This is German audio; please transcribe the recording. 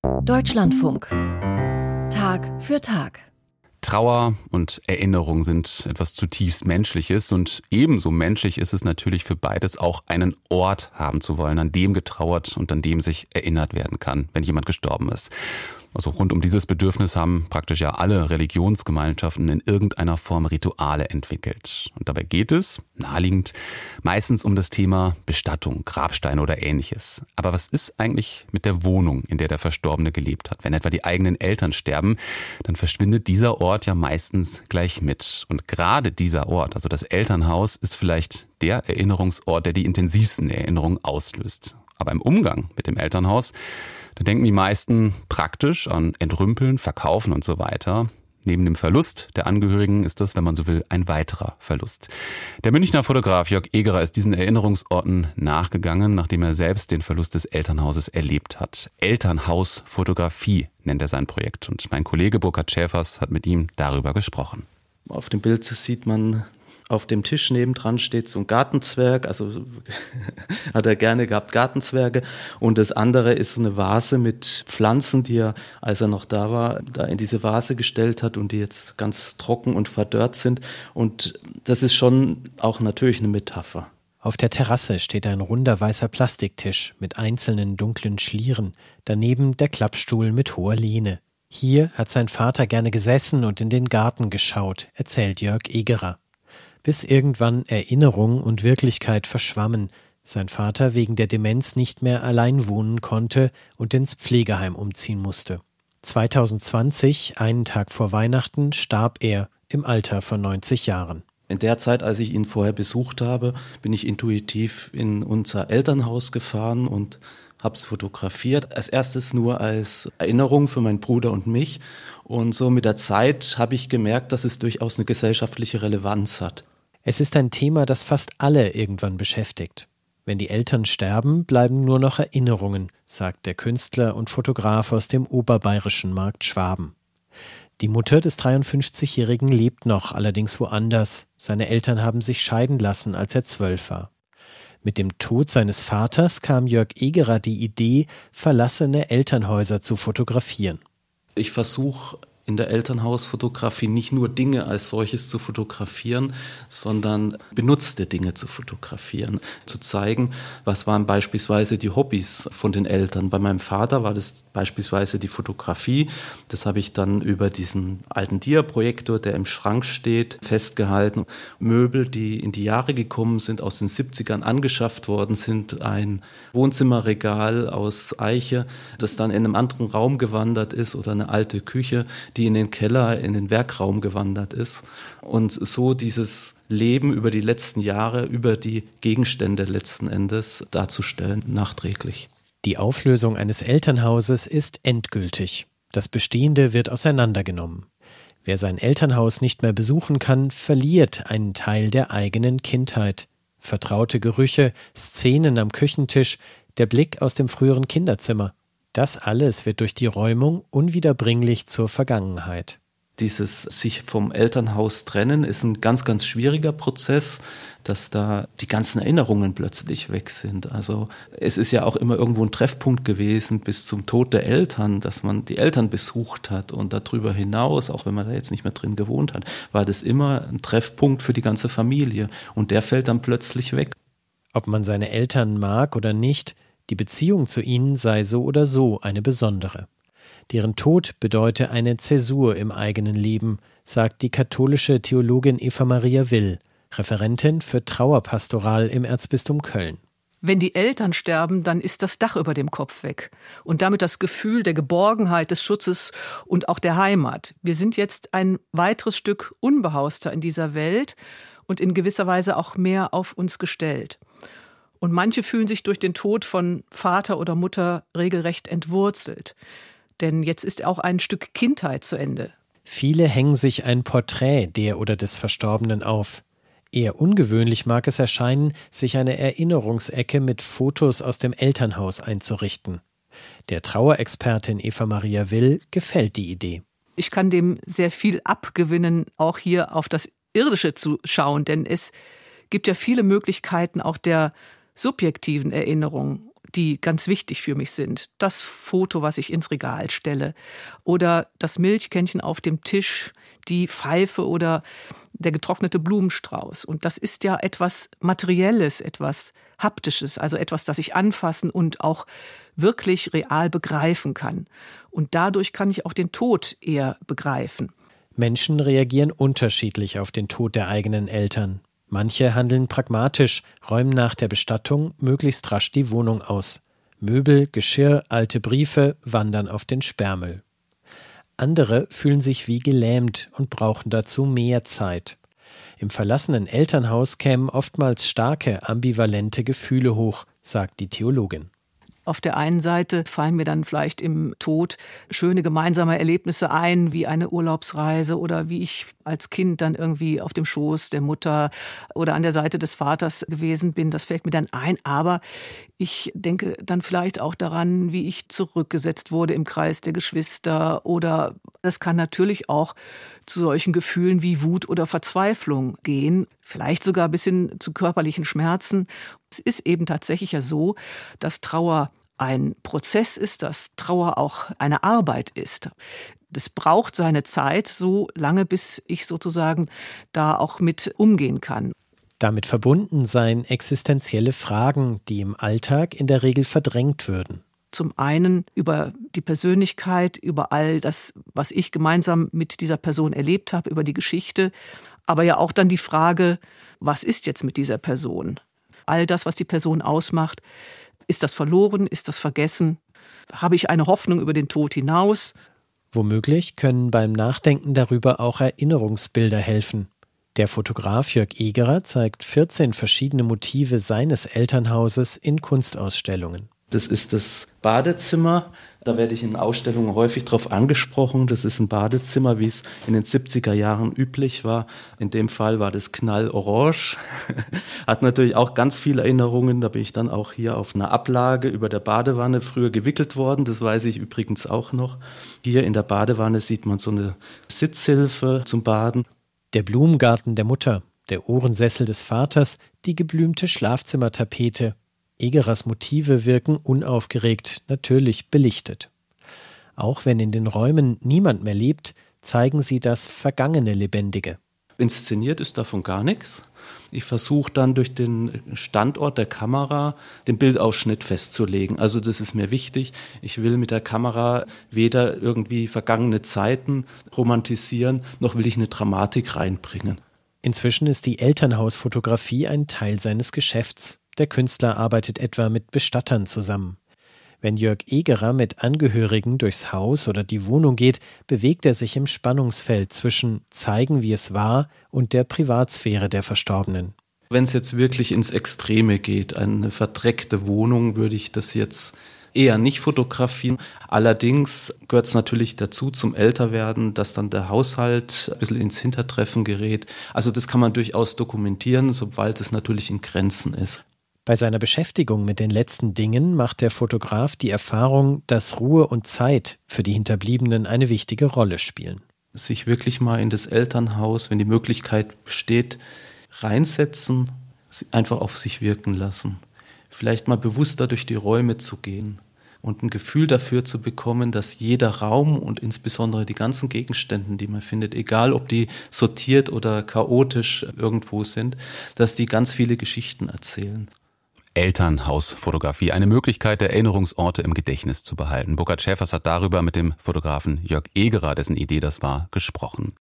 Deutschlandfunk. Tag für Tag. Trauer und Erinnerung sind etwas zutiefst Menschliches und ebenso menschlich ist es natürlich für beides auch einen Ort haben zu wollen, an dem getrauert und an dem sich erinnert werden kann, wenn jemand gestorben ist. Also rund um dieses Bedürfnis haben praktisch ja alle Religionsgemeinschaften in irgendeiner Form Rituale entwickelt. Und dabei geht es, naheliegend, meistens um das Thema Bestattung, Grabsteine oder Ähnliches. Aber was ist eigentlich mit der Wohnung, in der der Verstorbene gelebt hat? Wenn etwa die eigenen Eltern sterben, dann verschwindet dieser Ort ja meistens gleich mit. Und gerade dieser Ort, also das Elternhaus, ist vielleicht der Erinnerungsort, der die intensivsten Erinnerungen auslöst. Aber im Umgang mit dem Elternhaus, da denken die meisten praktisch an Entrümpeln, Verkaufen und so weiter. Neben dem Verlust der Angehörigen ist das, wenn man so will, ein weiterer Verlust. Der Münchner Fotograf Jörg Egerer ist diesen Erinnerungsorten nachgegangen, nachdem er selbst den Verlust des Elternhauses erlebt hat. Elternhausfotografie nennt er sein Projekt. Und mein Kollege Burkhard Schäfers hat mit ihm darüber gesprochen. Auf dem Bild sieht man, auf dem Tisch nebendran steht so ein Gartenzwerg, also hat er gerne gehabt, Gartenzwerge. Und das andere ist so eine Vase mit Pflanzen, die er, als er noch da war, da in diese Vase gestellt hat und die jetzt ganz trocken und verdörrt sind. Und das ist schon auch natürlich eine Metapher. Auf der Terrasse steht ein runder weißer Plastiktisch mit einzelnen dunklen Schlieren, daneben der Klappstuhl mit hoher Lehne. Hier hat sein Vater gerne gesessen und in den Garten geschaut, erzählt Jörg Egerer. Bis irgendwann Erinnerung und Wirklichkeit verschwammen, sein Vater wegen der Demenz nicht mehr allein wohnen konnte und ins Pflegeheim umziehen musste. 2020, einen Tag vor Weihnachten, starb er im Alter von 90 Jahren. In der Zeit, als ich ihn vorher besucht habe, bin ich intuitiv in unser Elternhaus gefahren und habe es fotografiert. Als erstes nur als Erinnerung für meinen Bruder und mich. Und so mit der Zeit habe ich gemerkt, dass es durchaus eine gesellschaftliche Relevanz hat. Es ist ein Thema, das fast alle irgendwann beschäftigt. Wenn die Eltern sterben, bleiben nur noch Erinnerungen, sagt der Künstler und Fotograf aus dem oberbayerischen Markt Schwaben. Die Mutter des 53-Jährigen lebt noch, allerdings woanders. Seine Eltern haben sich scheiden lassen, als er 12 war. Mit dem Tod seines Vaters kam Jörg Egerer die Idee, verlassene Elternhäuser zu fotografieren. Ich versuche in der Elternhausfotografie nicht nur Dinge als solches zu fotografieren, sondern benutzte Dinge zu fotografieren. Zu zeigen, was waren beispielsweise die Hobbys von den Eltern. Bei meinem Vater war das beispielsweise die Fotografie. Das habe ich dann über diesen alten Dia-Projektor, der im Schrank steht, festgehalten. Möbel, die in die Jahre gekommen sind, aus den 70ern angeschafft worden sind. Ein Wohnzimmerregal aus Eiche, das dann in einem anderen Raum gewandert ist, oder eine alte Küche, die in den Keller, in den Werkraum gewandert ist. Und so dieses Leben über die letzten Jahre, über die Gegenstände letzten Endes darzustellen, nachträglich. Die Auflösung eines Elternhauses ist endgültig. Das Bestehende wird auseinandergenommen. Wer sein Elternhaus nicht mehr besuchen kann, verliert einen Teil der eigenen Kindheit. Vertraute Gerüche, Szenen am Küchentisch, der Blick aus dem früheren Kinderzimmer. Das alles wird durch die Räumung unwiederbringlich zur Vergangenheit. Dieses sich vom Elternhaus trennen ist ein ganz, ganz schwieriger Prozess, dass da die ganzen Erinnerungen plötzlich weg sind. Also es ist ja auch immer irgendwo ein Treffpunkt gewesen bis zum Tod der Eltern, dass man die Eltern besucht hat. Und darüber hinaus, auch wenn man da jetzt nicht mehr drin gewohnt hat, war das immer ein Treffpunkt für die ganze Familie. Und der fällt dann plötzlich weg. Ob man seine Eltern mag oder nicht, die Beziehung zu ihnen sei so oder so eine besondere. Deren Tod bedeute eine Zäsur im eigenen Leben, sagt die katholische Theologin Eva Maria Will, Referentin für Trauerpastoral im Erzbistum Köln. Wenn die Eltern sterben, dann ist das Dach über dem Kopf weg und damit das Gefühl der Geborgenheit, des Schutzes und auch der Heimat. Wir sind jetzt ein weiteres Stück unbehauster in dieser Welt und in gewisser Weise auch mehr auf uns gestellt. Und manche fühlen sich durch den Tod von Vater oder Mutter regelrecht entwurzelt. Denn jetzt ist auch ein Stück Kindheit zu Ende. Viele hängen sich ein Porträt der oder des Verstorbenen auf. Eher ungewöhnlich mag es erscheinen, sich eine Erinnerungsecke mit Fotos aus dem Elternhaus einzurichten. Der Trauerexpertin Eva Maria Will gefällt die Idee. Ich kann dem sehr viel abgewinnen, auch hier auf das Irdische zu schauen. Denn es gibt ja viele Möglichkeiten auch der subjektiven Erinnerung, die ganz wichtig für mich sind. Das Foto, was ich ins Regal stelle oder das Milchkännchen auf dem Tisch, die Pfeife oder der getrocknete Blumenstrauß. Und das ist ja etwas Materielles, etwas Haptisches, also etwas, das ich anfassen und auch wirklich real begreifen kann. Und dadurch kann ich auch den Tod eher begreifen. Menschen reagieren unterschiedlich auf den Tod der eigenen Eltern. Manche handeln pragmatisch, räumen nach der Bestattung möglichst rasch die Wohnung aus. Möbel, Geschirr, alte Briefe wandern auf den Sperrmüll. Andere fühlen sich wie gelähmt und brauchen dazu mehr Zeit. Im verlassenen Elternhaus kämen oftmals starke, ambivalente Gefühle hoch, sagt die Theologin. Auf der einen Seite fallen mir dann vielleicht im Tod schöne gemeinsame Erlebnisse ein, wie eine Urlaubsreise oder wie ich als Kind dann irgendwie auf dem Schoß der Mutter oder an der Seite des Vaters gewesen bin. Das fällt mir dann ein. Aber ich denke dann vielleicht auch daran, wie ich zurückgesetzt wurde im Kreis der Geschwister. Oder es kann natürlich auch zu solchen Gefühlen wie Wut oder Verzweiflung gehen. Vielleicht sogar bis hin zu körperlichen Schmerzen. Es ist eben tatsächlich ja so, dass Trauer ein Prozess ist, dass Trauer auch eine Arbeit ist. Das braucht seine Zeit, so lange, bis ich sozusagen da auch mit umgehen kann. Damit verbunden seien existenzielle Fragen, die im Alltag in der Regel verdrängt würden. Zum einen über die Persönlichkeit, über all das, was ich gemeinsam mit dieser Person erlebt habe, über die Geschichte, aber ja auch dann die Frage, was ist jetzt mit dieser Person? All das, was die Person ausmacht, ist das verloren, ist das vergessen? Habe ich eine Hoffnung über den Tod hinaus? Womöglich können beim Nachdenken darüber auch Erinnerungsbilder helfen. Der Fotograf Jörg Egerer zeigt 14 verschiedene Motive seines Elternhauses in Kunstausstellungen. Das ist das Badezimmer. Da werde ich in Ausstellungen häufig drauf angesprochen. Das ist ein Badezimmer, wie es in den 70er Jahren üblich war. In dem Fall war das knallorange. Hat natürlich auch ganz viele Erinnerungen. Da bin ich dann auch hier auf einer Ablage über der Badewanne früher gewickelt worden. Das weiß ich übrigens auch noch. Hier in der Badewanne sieht man so eine Sitzhilfe zum Baden. Der Blumengarten der Mutter, der Ohrensessel des Vaters, die geblümte Schlafzimmertapete. Egerers Motive wirken unaufgeregt, natürlich belichtet. Auch wenn in den Räumen niemand mehr lebt, zeigen sie das vergangene Lebendige. Inszeniert ist davon gar nichts. Ich versuche dann durch den Standort der Kamera den Bildausschnitt festzulegen. Also das ist mir wichtig. Ich will mit der Kamera weder irgendwie vergangene Zeiten romantisieren, noch will ich eine Dramatik reinbringen. Inzwischen ist die Elternhausfotografie ein Teil seines Geschäfts. Der Künstler arbeitet etwa mit Bestattern zusammen. Wenn Jörg Egerer mit Angehörigen durchs Haus oder die Wohnung geht, bewegt er sich im Spannungsfeld zwischen zeigen, wie es war, und der Privatsphäre der Verstorbenen. Wenn es jetzt wirklich ins Extreme geht, eine verdreckte Wohnung, würde ich das jetzt eher nicht fotografieren. Allerdings gehört es natürlich dazu zum Älterwerden, dass dann der Haushalt ein bisschen ins Hintertreffen gerät. Also das kann man durchaus dokumentieren, sobald es natürlich in Grenzen ist. Bei seiner Beschäftigung mit den letzten Dingen macht der Fotograf die Erfahrung, dass Ruhe und Zeit für die Hinterbliebenen eine wichtige Rolle spielen. Sich wirklich mal in das Elternhaus, wenn die Möglichkeit besteht, reinsetzen, einfach auf sich wirken lassen. Vielleicht mal bewusster durch die Räume zu gehen und ein Gefühl dafür zu bekommen, dass jeder Raum und insbesondere die ganzen Gegenstände, die man findet, egal ob die sortiert oder chaotisch irgendwo sind, dass die ganz viele Geschichten erzählen. Elternhausfotografie, eine Möglichkeit, Erinnerungsorte im Gedächtnis zu behalten. Burkhard Schäfers hat darüber mit dem Fotografen Jörg Egerer, dessen Idee das war, gesprochen.